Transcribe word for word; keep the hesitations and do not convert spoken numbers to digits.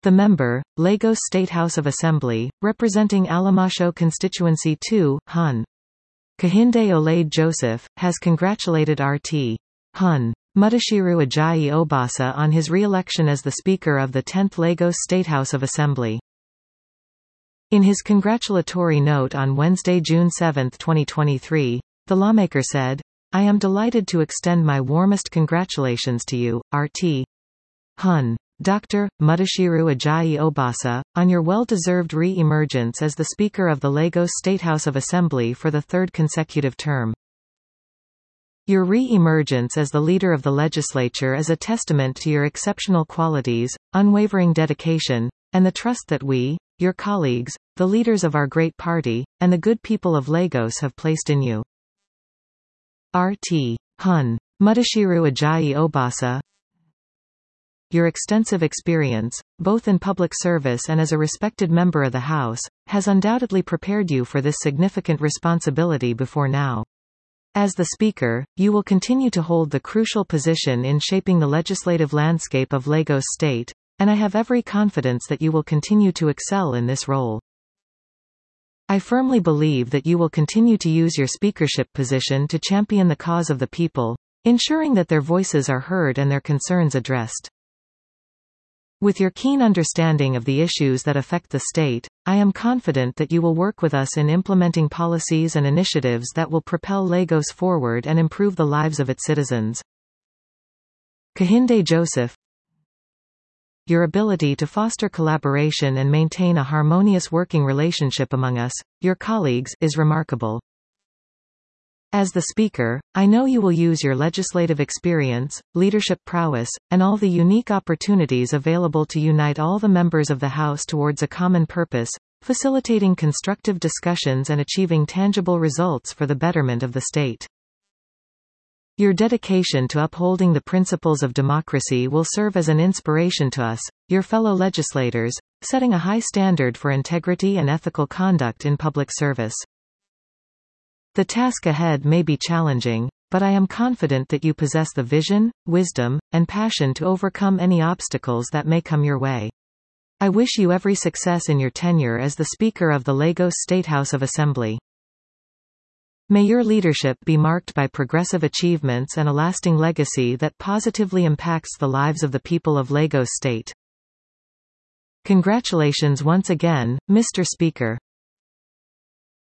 The member, Lagos State House of Assembly, representing Alamasho Constituency two, Hun. Kehinde Olade Joseph, has congratulated R T Hun. Mudashiru Ajayi Obasa on his re-election as the Speaker of the tenth Lagos State House of Assembly. In his congratulatory note on Wednesday, June seventh, twenty twenty-three, the lawmaker said, "I am delighted to extend my warmest congratulations to you, R T Hun. Doctor Mudashiru Ajayi Obasa, on your well-deserved re-emergence as the Speaker of the Lagos State House of Assembly for the third consecutive term. Your re-emergence as the leader of the legislature is a testament to your exceptional qualities, unwavering dedication, and the trust that we, your colleagues, the leaders of our great party, and the good people of Lagos have placed in you. R T Hun. Mudashiru Ajayi Obasa. Your extensive experience, both in public service and as a respected member of the House, has undoubtedly prepared you for this significant responsibility before now. As the Speaker, you will continue to hold the crucial position in shaping the legislative landscape of Lagos State, and I have every confidence that you will continue to excel in this role. I firmly believe that you will continue to use your speakership position to champion the cause of the people, ensuring that their voices are heard and their concerns addressed. With your keen understanding of the issues that affect the state, I am confident that you will work with us in implementing policies and initiatives that will propel Lagos forward and improve the lives of its citizens. Kehinde Joseph. Your ability to foster collaboration and maintain a harmonious working relationship among us, your colleagues, is remarkable. As the Speaker, I know you will use your legislative experience, leadership prowess, and all the unique opportunities available to unite all the members of the House towards a common purpose, facilitating constructive discussions and achieving tangible results for the betterment of the state. Your dedication to upholding the principles of democracy will serve as an inspiration to us, your fellow legislators, setting a high standard for integrity and ethical conduct in public service. The task ahead may be challenging, but I am confident that you possess the vision, wisdom, and passion to overcome any obstacles that may come your way. I wish you every success in your tenure as the Speaker of the Lagos State House of Assembly. May your leadership be marked by progressive achievements and a lasting legacy that positively impacts the lives of the people of Lagos State. Congratulations once again, Mister Speaker.